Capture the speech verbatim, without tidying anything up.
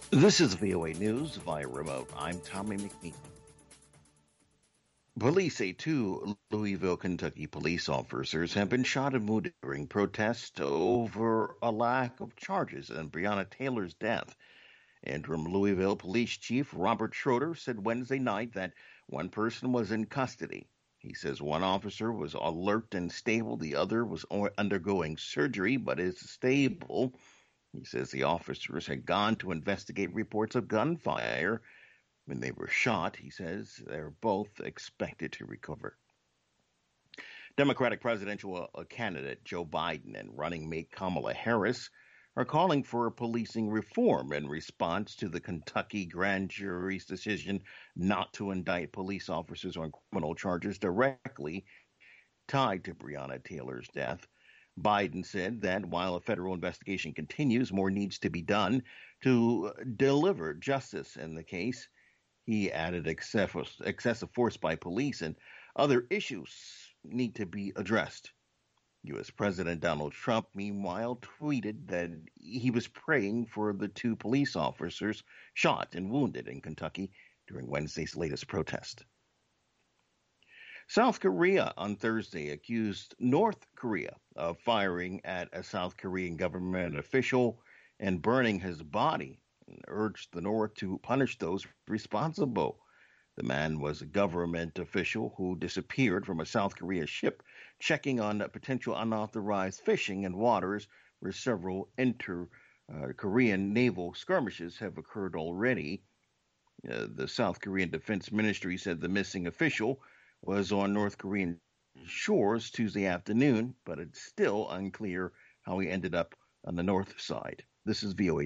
This is V O A News via remote. I'm Tommy McNeil. Police say two Louisville, Kentucky police officers have been shot and wounded during protests over a lack of charges in Breonna Taylor's death. Interim Louisville Police Chief Robert Schroeder said Wednesday night that one person was in custody. He says one officer was alert and stable, the other was undergoing surgery but is stable. He says the officers had gone to investigate reports of gunfire when they were shot. He says they're both expected to recover. Democratic presidential candidate Joe Biden and running mate Kamala Harris are calling for policing reform in response to the Kentucky grand jury's decision not to indict police officers on criminal charges directly tied to Breonna Taylor's death. Biden said that while a federal investigation continues, more needs to be done to deliver justice in the case. He added excessive, excessive force by police and other issues need to be addressed. U S. President Donald Trump, meanwhile, tweeted that he was praying for the two police officers shot and wounded in Kentucky during Wednesday's latest protest. South Korea on Thursday accused North Korea of firing at a South Korean government official and burning his body, and urged the North to punish those responsible. The man was a government official who disappeared from a South Korea ship checking on potential unauthorized fishing in waters where several inter-Korean naval skirmishes have occurred already. Uh, the South Korean Defense Ministry said the missing official was on North Korean shores Tuesday afternoon, but it's still unclear how he ended up on the north side. This is V O A.